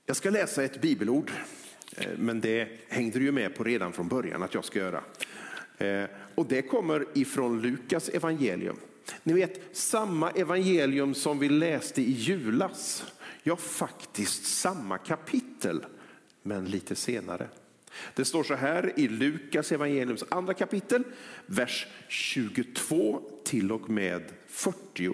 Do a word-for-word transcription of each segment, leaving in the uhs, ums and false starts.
Jag ska läsa ett bibelord, men det hängde ju med på redan från början att jag ska göra. Och det kommer ifrån Lukas evangelium. Ni vet, samma evangelium som vi läste i julas. Ja, faktiskt samma kapitel, men lite senare. Det står så här i Lukas evangeliums andra kapitel, vers tjugotvå till och med fyrtio.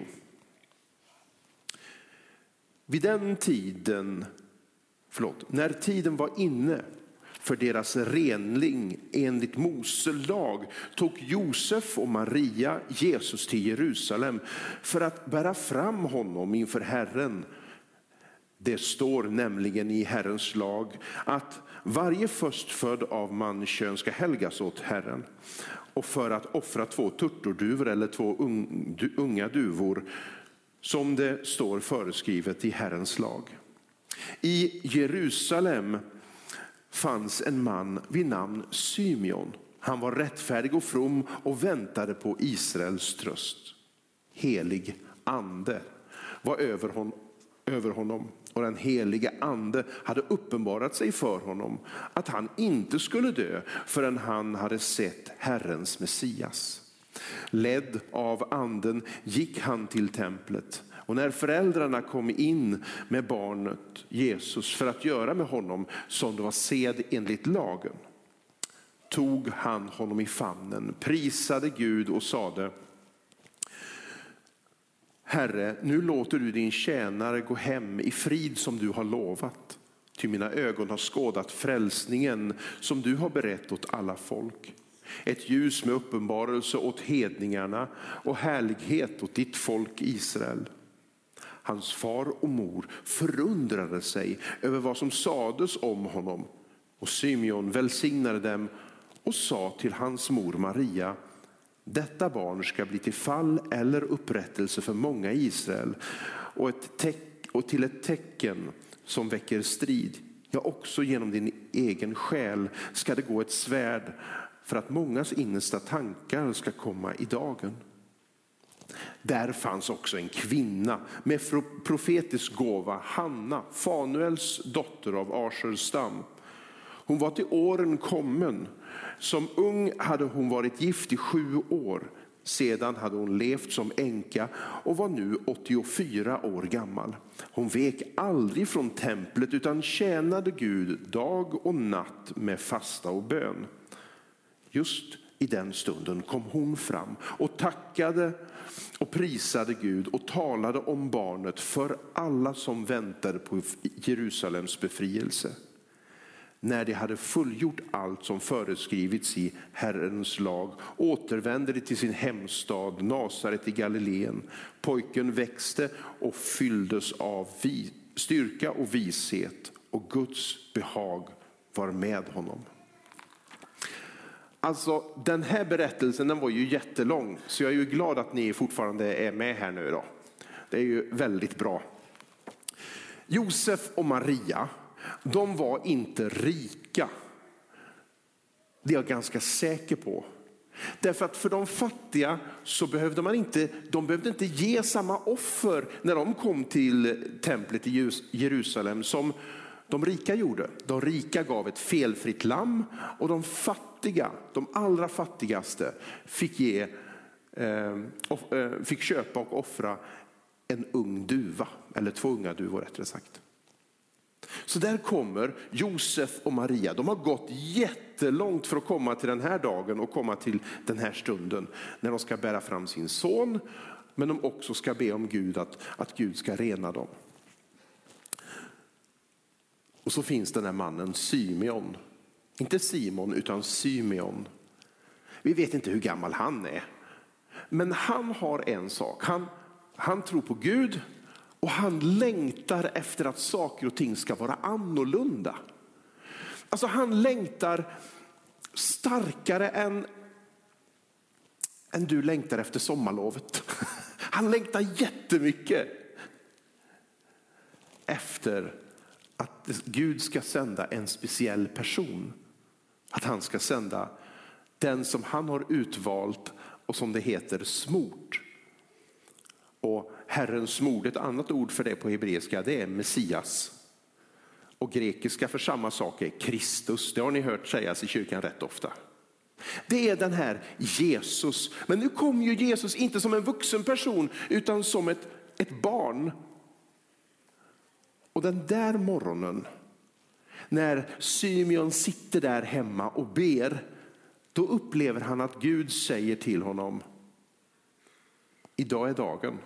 Vid den tiden, förlåt, när tiden var inne för deras renling enligt Mose lag, tog Josef och Maria Jesus till Jerusalem för att bära fram honom inför Herren. Det står nämligen i Herrens lag att varje förstfödd av mankön ska helgas åt Herren. Och för att offra två turturduvor eller två unga duvor, som det står föreskrivet i Herrens lag. I Jerusalem fanns en man vid namn Symeon. Han var rättfärdig och from och väntade på Israels tröst. Helig ande var över hon, över honom. Och den heliga ande hade uppenbarat sig för honom att han inte skulle dö förrän han hade sett Herrens Messias. Ledd av anden gick han till templet. Och när föräldrarna kom in med barnet Jesus för att göra med honom som det var sed enligt lagen, tog han honom i famnen, prisade Gud och sade: Herre, nu låter du din tjänare gå hem i frid som du har lovat. Ty mina ögon har skådat frälsningen som du har berett åt alla folk. Ett ljus med uppenbarelse åt hedningarna och härlighet åt ditt folk Israel. Hans far och mor förundrade sig över vad som sades om honom. Och Symeon välsignade dem och sa till hans mor Maria: detta barn ska bli till fall eller upprättelse för många i Israel och, ett teck, och till ett tecken som väcker strid. Ja, också genom din egen själ ska det gå ett svärd för att mångas innersta tankar ska komma i dagen. Där fanns också en kvinna med profetisk gåva, Hanna, Fanuels dotter av Asers stam. Hon var till åren kommen. Som ung hade hon varit gift i sju år. Sedan hade hon levt som änka och var nu åttiofyra år gammal. Hon vek aldrig från templet utan tjänade Gud dag och natt med fasta och bön. Just i den stunden kom hon fram och tackade och prisade Gud och talade om barnet för alla som väntade på Jerusalems befrielse. När de hade fullgjort allt som föreskrivits i Herrens lag återvände de till sin hemstad Nasaret i Galileen. Pojken växte och fylldes av styrka och vishet, och Guds behag var med honom. Alltså, den här berättelsen, den var ju jättelång, så jag är ju glad att ni fortfarande är med här nu då. Det är ju väldigt bra. Josef och Maria, de var inte rika. Det är jag ganska säker på. Därför att för de fattiga så behövde man inte, de behövde inte ge samma offer när de kom till templet i Jerusalem som de rika gjorde. De rika gav ett felfritt lamm, och de fattiga, de allra fattigaste fick ge, eh, fick köpa och offra en ung duva, eller två unga duvor rättare sagt. Så där kommer Josef och Maria. De har gått jättelångt för att komma till den här dagen och komma till den här stunden när de ska bära fram sin son, men de också ska be om Gud att, att Gud ska rena dem. Och så finns den här mannen Symeon. Inte Simon utan Symeon. Vi vet inte hur gammal han är. Men han har en sak. Han, han tror på Gud. Och han längtar efter att saker och ting ska vara annorlunda. Alltså han längtar starkare än, än du längtar efter sommarlovet. Han längtar jättemycket efter att Gud ska sända en speciell person. Att han ska sända den som han har utvalt och som det heter smort. Och Herrens smord, ett annat ord för det på hebreiska, det är Messias. Och grekiska för samma sak är Kristus. Det har ni hört sägas i kyrkan rätt ofta. Det är den här Jesus. Men nu kommer ju Jesus inte som en vuxen person utan som ett, ett barn. Och den där morgonen när Symeon sitter där hemma och ber, då upplever han att Gud säger till honom: idag är dagen.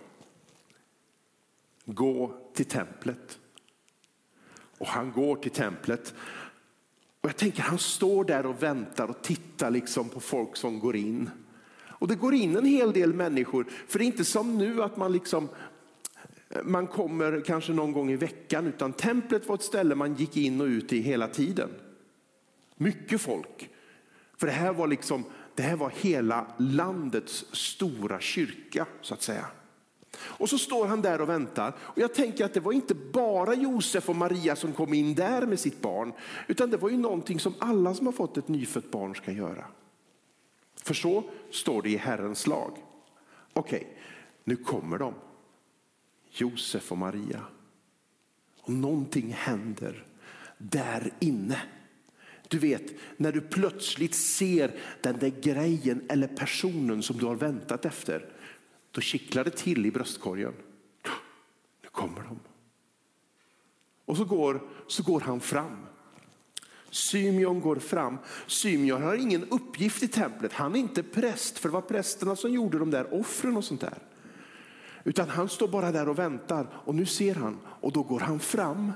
Gå till templet. Och han går till templet. Och jag tänker, han står där och väntar och tittar liksom på folk som går in. Och det går in en hel del människor. För det är inte som nu att man liksom man kommer kanske någon gång i veckan, utan templet var ett ställe man gick in och ut i hela tiden. Mycket folk. För det här var liksom det här var hela landets stora kyrka så att säga. Och så står han där och väntar. Och jag tänker att det var inte bara Josef och Maria som kom in där med sitt barn. Utan det var ju någonting som alla som har fått ett nyfött barn ska göra. För så står det i Herrens lag. Okej, nu kommer de. Josef och Maria. Och någonting händer där inne. Du vet, när du plötsligt ser den där grejen eller personen som du har väntat efter. Då kittlar det till i bröstkorgen. Nu kommer de. Och så går, så går han fram. Symeon går fram. Symeon har ingen uppgift i templet. Han är inte präst, för det var prästerna som gjorde de där offren och sånt där. Utan han står bara där och väntar. Och nu ser han. Och då går han fram.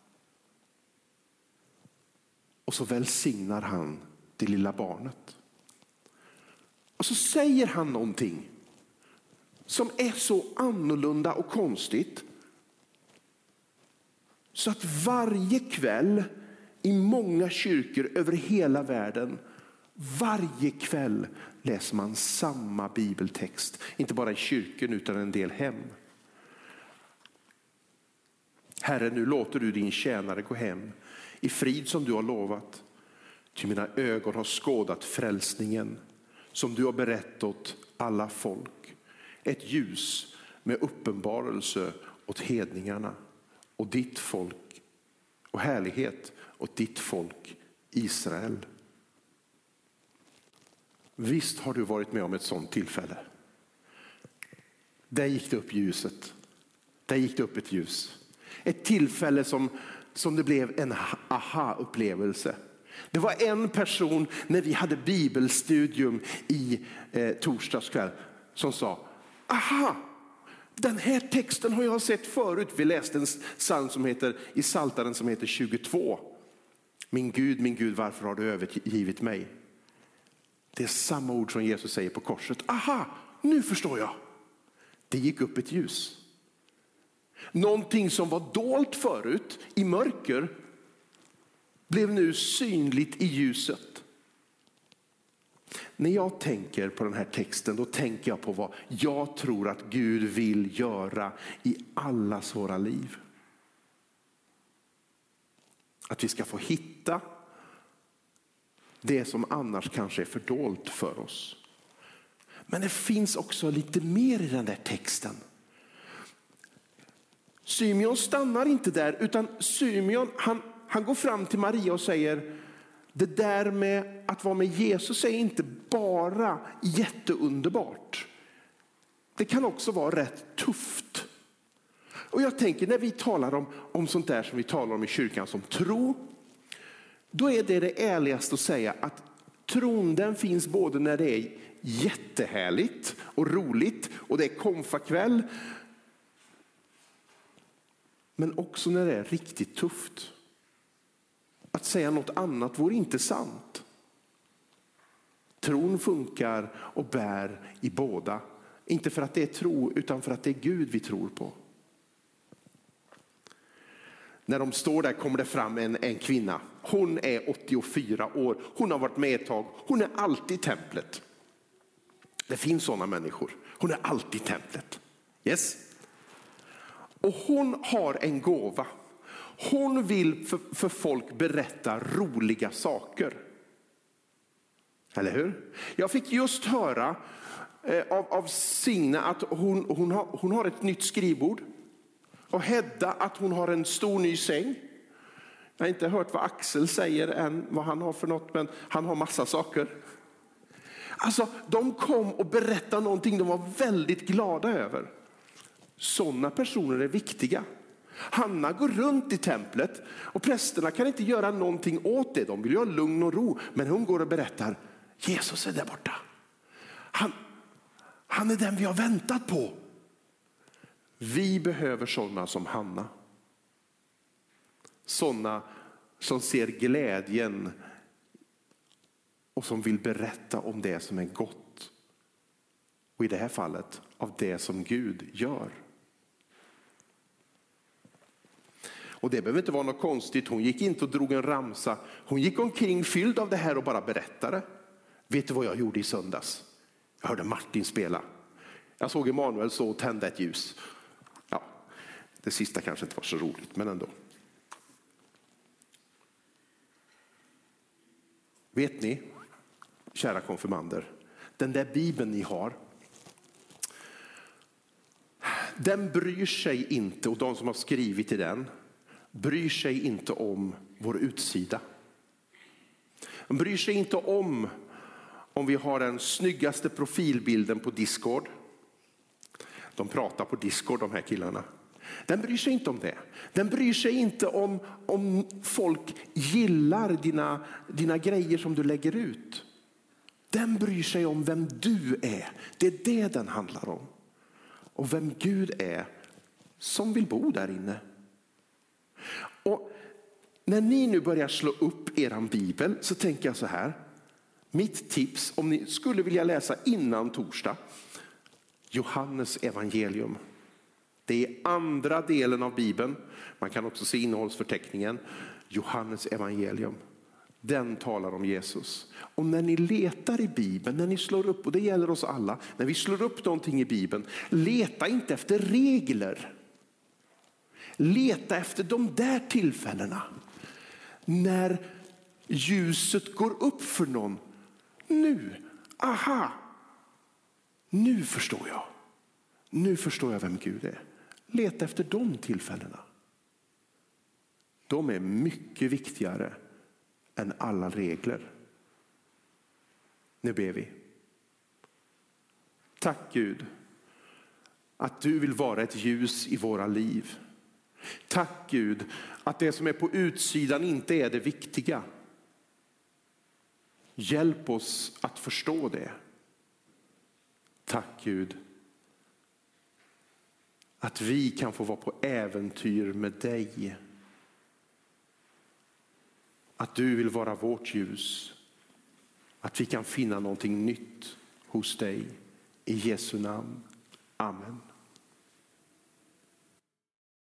Och så välsignar han det lilla barnet. Och så säger han någonting som är så annorlunda och konstigt. Så att varje kväll i många kyrkor över hela världen, varje kväll läser man samma bibeltext. Inte bara i kyrkan utan en del hem. Herre, nu låter du din tjänare gå hem i frid som du har lovat. Till mina ögon har skådat frälsningen som du har berättat åt alla folk. Ett ljus med uppenbarelse åt hedningarna och ditt folk och härlighet åt ditt folk Israel. Visst har du varit med om ett sådant tillfälle. Där gick det upp ljuset. Där gick det upp ett ljus. Ett tillfälle som, som det blev en aha-upplevelse. Det var en person när vi hade bibelstudium i eh, torsdagskväll som sa: aha, den här texten har jag sett förut. Vi läste en psalm som heter, i Psaltaren som heter tjugotvå. Min Gud, min Gud, varför har du övergivit mig? Det är samma ord som Jesus säger på korset. Aha, nu förstår jag. Det gick upp ett ljus. Någonting som var dolt förut i mörker blev nu synligt i ljuset. När jag tänker på den här texten, då tänker jag på vad jag tror att Gud vill göra i allas våra liv. Att vi ska få hitta det som annars kanske är fördolt för oss. Men det finns också lite mer i den där texten. Symeon stannar inte där, utan Symeon han, han går fram till Maria och säger: det där med att vara med Jesus är inte bara jätteunderbart. Det kan också vara rätt tufft. Och jag tänker, när vi talar om, om sånt där som vi talar om i kyrkan som tro, då är det det ärligaste att säga att tron, den finns både när det är jättehärligt och roligt och det är konfakväll, men också när det är riktigt tufft. Att säga något annat vore inte sant. Tron funkar och bär i båda. Inte för att det är tro, utan för att det är Gud vi tror på. När de står där kommer det fram en, en kvinna. Hon är åttiofyra år. Hon har varit med ett tag. Hon är alltid i templet. Det finns sådana människor. Hon är alltid i templet. Yes. Och hon har en gåva. Hon vill för, för folk berätta roliga saker. Eller hur? Jag fick just höra eh, av, av Signe att hon, hon, har, hon har ett nytt skrivbord. Och Hedda att hon har en stor ny säng. Jag har inte hört vad Axel säger än, vad han har för något, men han har massa saker. Alltså, de kom och berättade någonting de var väldigt glada över. Sådana personer är viktiga. Hanna går runt i templet och prästerna kan inte göra någonting åt det. De vill ju ha lugn och ro, men hon går och berättar, Jesus är där borta. Han, han är den vi har väntat på. Vi behöver sådana som Hanna. Sådana som ser glädjen och som vill berätta om det som är gott. Och i det här fallet av det som Gud gör. Och det behöver inte vara något konstigt. Hon gick inte och drog en ramsa. Hon gick omkring fylld av det här och bara berättade. Vet du vad jag gjorde i söndags? Jag hörde Martin spela. Jag såg Emanuel så tända ett ljus. Ja, det sista kanske inte var så roligt, men ändå. Vet ni, kära konfirmander, den där bibeln ni har, den bryr sig inte, och de som har skrivit i den bryr sig inte om vår utsida. De bryr sig inte om om vi har den snyggaste profilbilden på Discord. De pratar på Discord, de här killarna. Den bryr sig inte om det. Den bryr sig inte om om folk gillar dina, dina grejer som du lägger ut. Den bryr sig om vem du är. Det är det den handlar om. Och vem Gud är som vill bo där inne. Och när ni nu börjar slå upp eran bibel så tänker jag så här. Mitt tips, om ni skulle vilja läsa innan torsdag, Johannes evangelium. Det är andra delen av bibeln. Man kan också se innehållsförteckningen. Johannes evangelium. Den talar om Jesus. Och när ni letar i bibeln, när ni slår upp, och det gäller oss alla, när vi slår upp någonting i bibeln, leta inte efter regler. Leta efter de där tillfällena. När ljuset går upp för någon. Nu, aha, nu förstår jag. Nu förstår jag vem Gud är. Leta efter de tillfällena. De är mycket viktigare än alla regler. Nu ber vi. Tack Gud att du vill vara ett ljus i våra liv. Tack Gud att det som är på utsidan inte är det viktiga. Hjälp oss att förstå det. Tack Gud att vi kan få vara på äventyr med dig. Att du vill vara vårt ljus. Att vi kan finna någonting nytt hos dig. I Jesu namn. Amen.